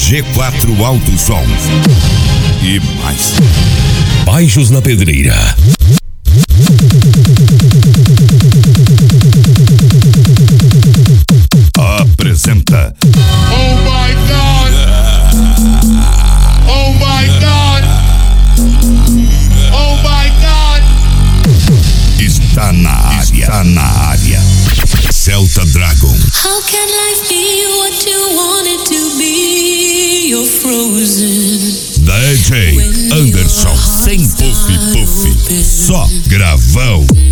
G4 Alto Som e mais. Baixos na Pedreira. Apresenta. Oh my God! Oh my God! Oh my God! Está na área. Está na área. Celta Dragon. How can life be what you want it to be? You're frozen. DJ Anderson. Sem puff. Só gravão.